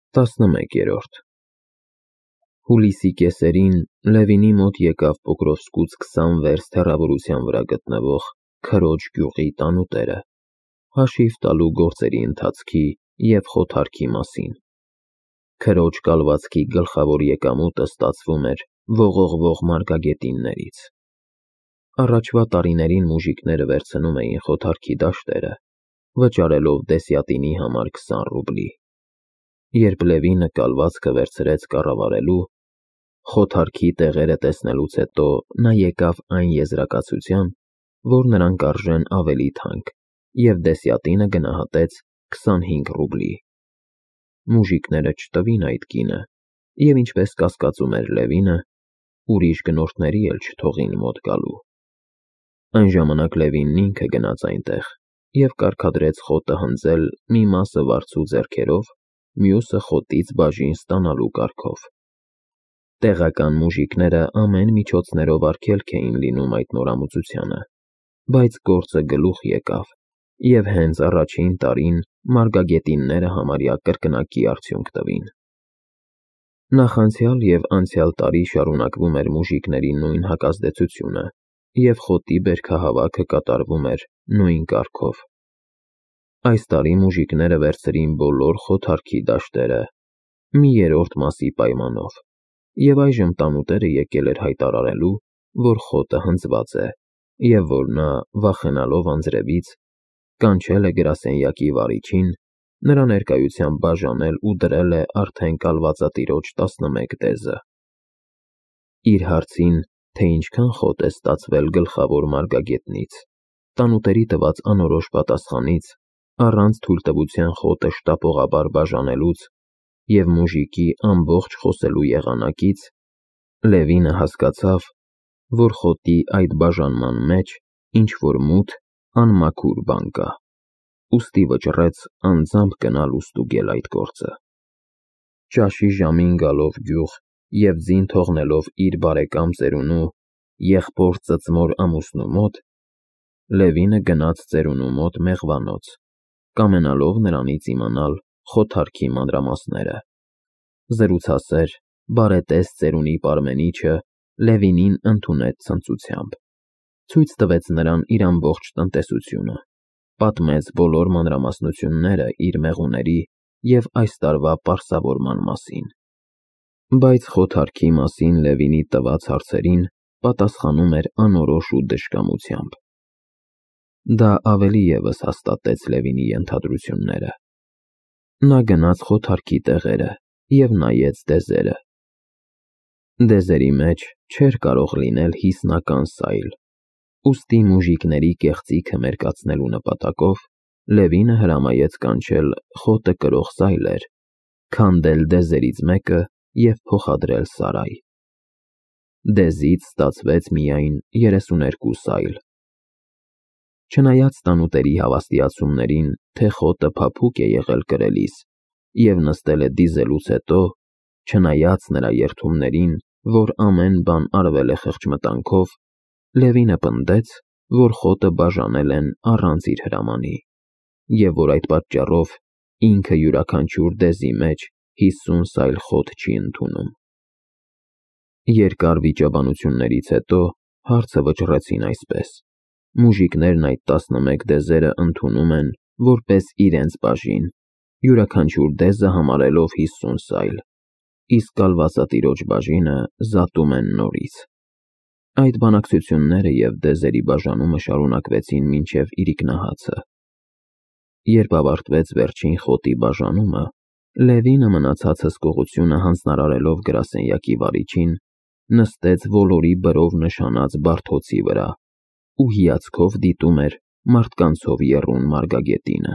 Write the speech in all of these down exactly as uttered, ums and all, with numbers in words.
տասնմեկերորդ Հուլիսի կեսերին Լևինի մոտ եկավ Պոկրովսկուց քսան վերստ հեռավորության վրա գտնվող Քրոջ գյուղի տանուտերը, հաշիվ տալու գործերի ընթացքի և խոթարքի մասին։ Քրոջ կալվածքի գլխավոր եկամուտը ստացվում էր ողողվող մարգագետիններից։ Առաջվա տարիներին մուժիկները վերցնում էին խոթարքի դաշտերը, վճարելով դեսյատինի համար քսան ռուբլի։ Երբ Լևինը կալվածքը վերցրեց կառավարելու, խոթարքի տեղերը տեսնելուց հետո նա եկավ այն եզրակացության, որ նրանք արժեն ավելի թանկ, և դեսյատինը գնահատեց քսանհինգ ռուբլի։ Մուժիկները չտվին այդ կինը, և ինչպես կասկածում էր Լևինը, ուրիշ գնորդների էլ չթողին մոտ գալու։ Այն ժամանակ Լևինն ինքը գնաց այնտեղ և կարգադրեց խոտը հնձել մի մասը վարձու ձեռքերով, մյուսը խոտից բաժին ստանալու կարգով։ Տեղական մուժիկները ամեն միջոցներով արգելք էին լինում այդ նորամուծությանը, բայց գործը գլուխ եկավ, և հենց առաջին տարին մարգագետինները համարյա կրկնակի արդյունք տվին։ Նախանցյալ և անցյալ տարի շարունակվում էր մուժիկների նույն հակազդեցությունը, և խոտի բերքահավաքը կատարվում էր նույն կարգով։ Այս տարի մուժիկները վերցրին բոլոր խոթարքի դաշտերը մի երրորդ մասի պայմանով, և այժմ տանուտերը եկել էր հայտարարելու, որ խոտը հնձված է, և որ նա, վախենալով անձրևից, կանչել է գրասենյակի վարիչին նրա ներկայությամբ բաժանել ու դրել է արդեն կալվածատիրոջ տասնմեկ դեզը։ Իր հարցին, թե ինչքան խոտ է ստացվել գլխավոր մարգագետնից, տանուտերի տված անորոշ պատասխանից, առանց թույլտվության խոտը շտապողաբար բաժանելուց և մուժիկի ամբողջ խոսելու եղանակից, Լևինը հասկացավ, որ խոտի այդ բաժանման մեջ ինչ-որ մութ, անմաքուր բան կա, ուստի վճռեց անձամբ գնալ ու ստուգել այդ գործը։ Ճաշի ժամին գալով գյուղ և ձին թողնելով իր բարեկամ ծերունու, եղբոր ծծմոր ամուսնու մոտ, Լևինը գնաց ծերունու մոտ մեղվանոց, կամենալով նրանից իմանալ խոթարքի մանրամասները։ Զրուցասեր, բարետես ծերունի պարմենիչը Լևինին ընդունեց ցնծությամբ, ցույց տվեց նրան իր ամբողջ տնտեսությունը, պատմեց բոլոր մանրամասնությունները իր մեղուների և այս տարվա պարսավորման մասին։ Բայց խոթարքի մասին Լևինի տված հարցերին պատասխանում էր անորոշ ու դժկամությամբ։ Դա ավելի ևս հաստատեց Լևինի ենթադրությունները։ Նա գնաց խոթարքի տեղերը և նայեց դեզերը։ Դեզերի մեջ չէր կարող լինել հիսնական սայլ, ուստի մուժիկների կեղծիքը մերկացնելու նպատակով Լևինը հրամայեց կանչել խոտը կրող սայլեր, քանդել դեզերից մեկը և փոխադրել սարայ։ Դեզից ստացվեց միայն երեսուներկու սայլ։ Չնայած տանուտերի հավաստիացումներին, թե խոտը փափուկ է եղել կրելիս և նստել է դիզելուց հետո, չնայած նրա երդումներին, որ ամեն բան արվել է խղճմտանքով, Լևինը պնդեց, որ խոտը բաժանել են առանց իր հրամանի, և որ այդ պատճառով ինքը յուրաքանչյուր դեզի մեջ հիսուն սայլ խոտ չի ընդունում։ Երկար վիճաբանություններից հետո հարցը վճռեցին այսպես. մուժիկներն այդ տասնմեկ դեզերը ընդունում են որպես իրենց բաժին, յուրաքանչյուր դեզը համարելով հիսուն սայլ, իսկ կալվածատիրոջ բաժինը զատում են նորից։ Այդ բանակցությունները և դեզերի բաժանումը շարունակվեցին մինչև իրիկնահացը։ Երբ ավարտվեց վերջին խոտի բաժանումը, Լևինը մնացած հսկողությունը հանձնարարելով գրասենյակի վարիչին, նստեց ոլորի բրով նշանած բարդոցի վրա ու հիացքով դիտում էր մարդկանցով եռուն մարգագետինը։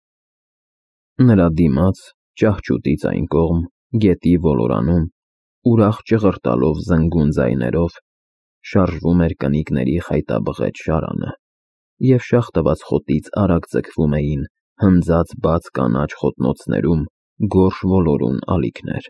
Նրա դիմաց, ճահճուտից այն կողմ, գետի ոլորանում, ուրախ ճղրտալով զնգուն ձայներով, շարժվում էր կնիկների խայտաբղետ շարանը, և շաղ տված խոտից արագ ձգվում էին հնձած բաց կանաչ խոտնոցներում գորշ ոլորուն ալիքներ։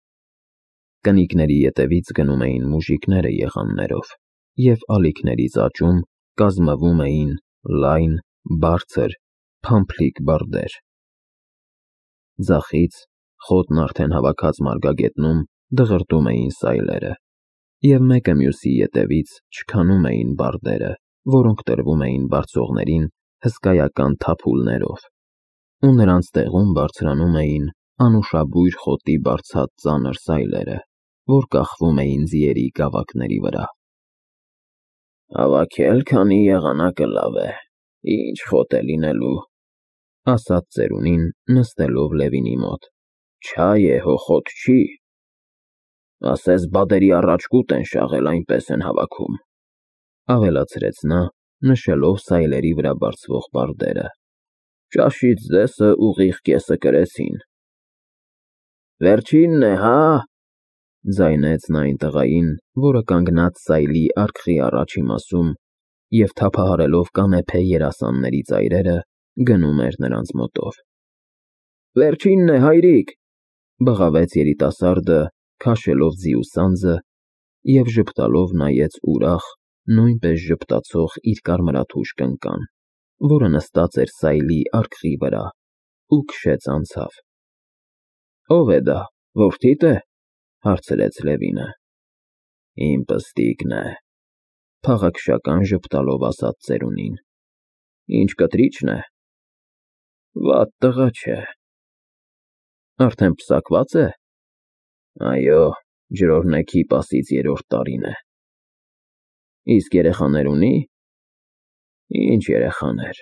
Կնիկների ետևից գնում էին մուժիկները եղաններով, և ալիքներից աճում կազմվում էին լայն, բարձր, փամփլիկ բարդեր։ Ձախից, Խոտն արդեն հավաքած մարգագետնում դղրդում էին սայլերը, և մեկը մյուսի ետևից չքանում էին բարդերը, որոնք տրվում էին բարձողներին հսկայական թափուլներով, ու նրանց տեղում բարձրանում էին անուշաբույր խոտի բարձած ծանր սայլերը, որ կախվում էին ձիերի գավակների վրա։ «Հավաքել քանի եղանակը լավ է, ինչ խոտ է լինելու», ասաց ծերունին, նստելով Լևինի մոտ։ «Չայ է, հո խոտ չի։ Ասես բադերի առաջ կուտ են շաղել, այնպես են հավաքում», ավելացրեց նա, նշելով սայլերի վրա բարձվող բարդերը։ «Ճաշից ձեսը ուղիղ կեսը կրեցին»։ «Վերջինն է, հա՞, ձայնեց նա այն տղային, որը կանգնած սայլի արկղի առաջի մասում և թափահարելով կանեփե երասանների ծայրերը, գնում էր նրանց մոտով։ «Վերջինն է, հայրիկ», բղավեց երիտասարդը, քաշելով ձիու սանձը և ժպտալով նայեց ուրախ, նույնպես ժպտացող իր կարմրաթուշ կնկան, որը նստած էր սայլի արկղի վրա, ու քշեց անցավ։ «Ո՞վ է դա, որդի՞դ է», հարցրեց Լևինը։ «Իմ պստիկն է», փաղաքշական ժպտալով ասաց ծերունին։ «Ինչ կտրիչն է»։ «Վատ տղա չէ»։ «Արդեն պսակվա՞ծ է»։ «Այո, ջրօրհնեքի պասից երրորդ տարին է»։ «Իսկ երեխաներ ունի»։ «Ինչ երեխաներ։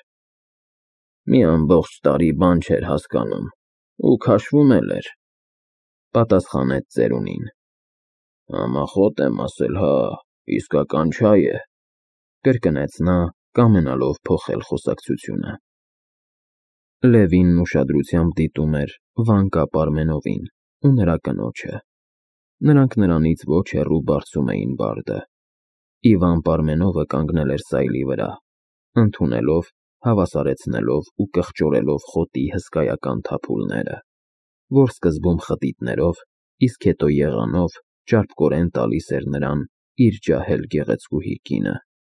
Մի ամբողջ տարի բան չէր հասկանում ու քաշվում էլ էր», պատասխանեց ծերունին։ «Համախոտ եմ ասել, հա, իսկական չայ է», կրկնեց նա, կամենալով փոխել խոսակցությունը։ Լևինն ուշադրությամբ դիտում էր Վանկա Պարմենովին ու նրա կնոջը։ Նրանք նրանից ոչ հեռու բարձում էին բարդը։ Իվան Պարմենովը կանգնել էր սայլի վրա, ընդունելով, հավասարեցնելով ու կղճորելով խոտի հսկայական թափուլները, որ սկզբում խտիտներով, իսկ հետո եղանով ճարպկորեն տալիս էր նրան իր ջահել գեղեցկուհի կինը։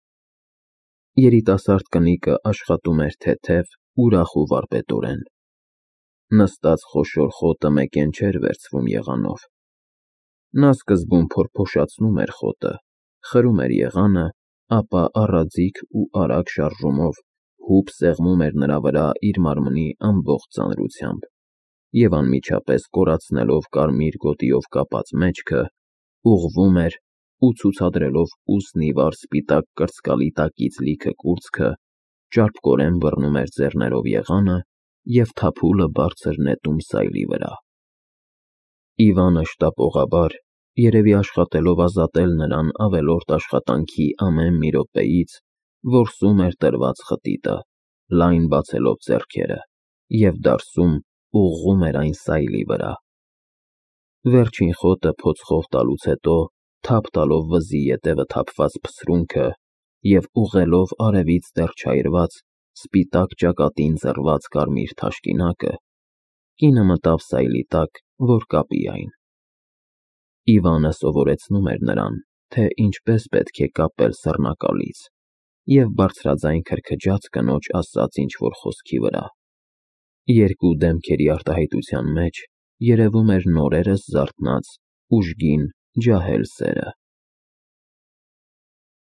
Երիտասարդ կնիկը աշխատում էր թեթև, ուրախ ու վարպետորեն։ Նստած խոշոր խոտը մեկեն չէր վերցվում եղանով։ Նա սկզբում փորփոշացնում էր խոտը, խրում էր եղանը, ապա առաձիգ ու արագ շարժումով հուպ սեղմում էր նրա վրա իր մարմնի ամբողջ ծանրությամբ և անմիջապես կորացնելով կարմիր գոտիով կապած մեջքը, ուղղվում էր ու ցուցադրելով ուսն ի վար սպիտակ կրծկալի տակից լիքը կուրծքը, ճարպկորեն բռնում էր ձեռներով եղանը և թափուլը բարձր նետում սայլի վրա։ Իվանը շտապողաբար, երևի աշխատելով ազատել նրան ավելորդ աշխատանքի ամեն մի րոպեից, որսում էր տրված խտիտը, լայն բացելով ձեռքերը, և դարսում ուղղում էր այն սայլի վրա։ Վերջին խոտը փոցխով տալուց հետո, թափ տալով վզի ետևը թափված փսրունքը և ուղղելով արևից դեռ չայրված, սպիտակ ճակատին ձռված կարմիր թաշկինակը, կինը մտավ սայլի տակ, որ կապի այն։ Իվանը սովորեցնում էր նրան, թե ինչպես պետք է կապել սռնակալից, և բարձրաձայն քրքջաց կնոջ ասած ինչ-որ խոսքի վրա։ Երկու դեմքերի արտահայտության մեջ երևում էր նորերս զարթնած ուժգին ջահել սերը։